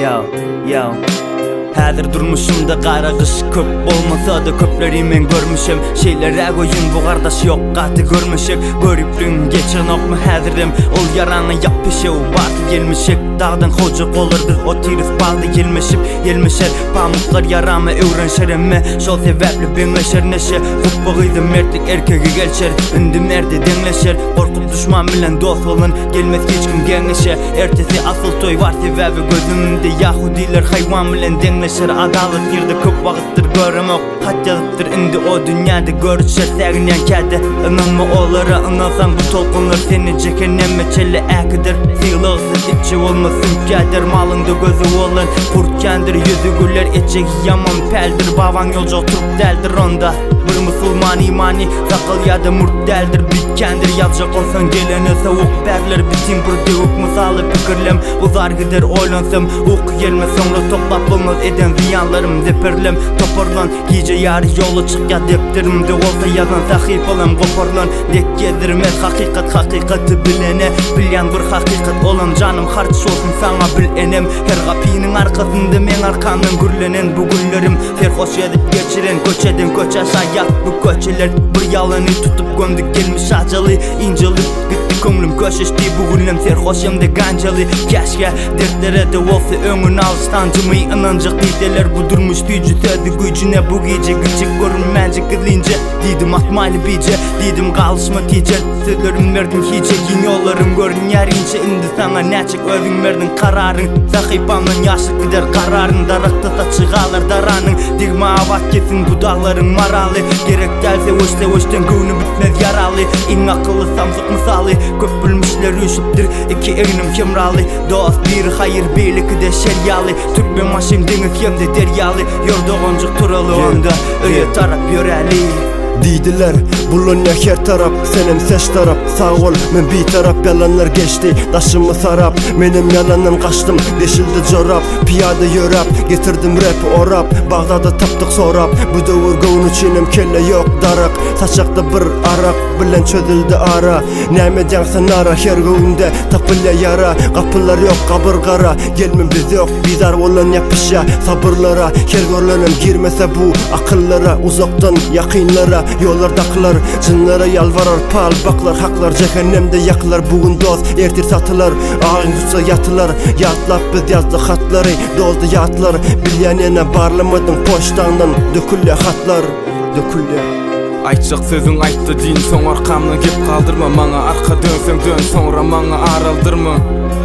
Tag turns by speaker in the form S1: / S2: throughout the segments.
S1: Yo Häzir durmuşumda qara qış köp bolmasa da köpleri men görmüşem. Şeylere goýun bu gardaş yok gaty görmüşek. Görüplüň geçen okmy häzirim ol yarany yapyşy barty gelmişek. Dağdan hoca bolurdur o tirif baldy gelmişer. Pamuklar yaramy öwrenşeremme şol sebäpli beňleşer neşe. Gupbagydy mertlik erkegi gelşer. Ündümlerde deňleşer. Korkup düşman bilen dost bolun gelmez hiç kim geňleşe. Ertesi asıl toy var sebäbi gözümde Yahudiler haywan bilen deňleşer. Adalet ýerde köp wagtdyr görmek hatjadypdyr indi o dünýäde görüşer säginen käde. Inanma olara ynansaň bu tolkunlar seni jekenneme çelle äkidir. Sylgysyz içi bolmasyn käder malyňda gözü bolan kurtkandyr ýüzü güller etjek yaman peldir bawaň ýolja oturup däldir onda. Bir musulman imani sakal ýa-da murt däldir bitkendir ýazjak bolsaň gelene sowuk berler bitim bir dewuk misaly pikirlem uzar gider oýlansam ok gelme soňra toplap bolmaz eden ziyanlarym zeperlem toparlan giýje ýary ýoly çykýa depterimde bolsa ýazan sahypalam goparlan dek gezdirmez hakykaty bilene bilýän bir hakykat olam janym harç bolsun saňa bilenem her gapynyň arkasynda men arkamdan gürlenen bu günlerim serhoş edip geçiren köçeden köç aşaýa bu köçeler bir ýalany tutup gömdik gelmiş ajaly injelip gitdi köňlüm köşeşdi bu günlem serhoş hemde ganjaly käşke dertlere de bolsa öňüň alystan jymy inanjak diýdiler bu durmuş güýjü täze güýjüne bu gece gıçık görünmänje gidince diýdim atmaly bije diýdim galışma tiýje sözlerim berdim hiçe giň ýollarym görünýärinçe indi saňa näçik özüň berdin kararyň sahypamdan ýaşyk gider kararyň darakda çygalar daranyň digma awak kesin bu daglaryň maraly gerek dälse oşten göwnü bitmez yaraly iň akylly samsyk misaly köp bilmişler üşüpdir iki egnim kemraly dost bir hayır birlikde şeryaly türkmen maşym deňiz hemde deryaly ýordogonjuk turaly onda öýe tarap ýöräli
S2: Diýdiler bulunýa her tarap senem seç tarap sağ ol men bir tarap yalanlar geçti daşymy sarap menem yalandan kaçtım deşildi jorap piyada ýörap getirdim rap orap Bagdada tapdyk sorap bu döwür gowun içinem kelle yok darak saçakda bir arak bilen çözüldü ara näme jaňsa nara her gowunda tapyla yara kapylar yok kabırgara gelmem biz yok bizar bolan yapışa sabırlara her görlenem girmese bu akıllara uzaktan yakınlara yollardaklar jynlara yalvarar pal baklar haklar cehennemde yaklar bugün dost ertir satılar ağın tutsa yatılar yatlap biz yazdı hatları doldu yatlar bilýänene barlamadın poçtandan dökülle hatlar dökülle
S3: Aýtjak sözüň aýtdy diň soň arkamdan gep kaldırma maňa arka dönseň dön soňra maňa araldyrma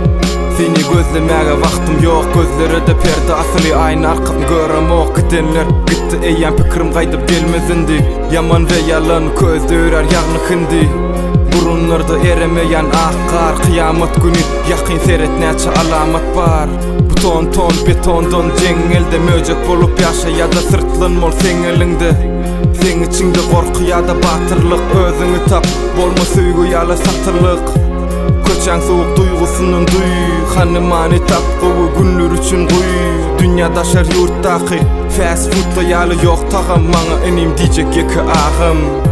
S3: Seni gözlemäge wagtym ýok gözlerinde perde asly aýyn arkasyny göremok gidenler gitti eýän pikirim gaýdyp gelmezindi yaman we yalan közde örer ýagny hindi burunlarda eremeýän ak kar kıyamat günü ýakyn seretnäçe alamat bar bu ton betondan jeňelde möjek bolup ýaşa ýa-da sırtlanmol seňelinde sen içinde gorky ýa-da batyrlyk özüňi tap bolma söýgü ýa-da satyrlyk köçäň sowuk duýgusynyň duý hanymany tap gowy günler üçin goý dünýäde şer ýurtdaky fast foodda ýaly ýok tagam maňa enim diýjek ýeke agym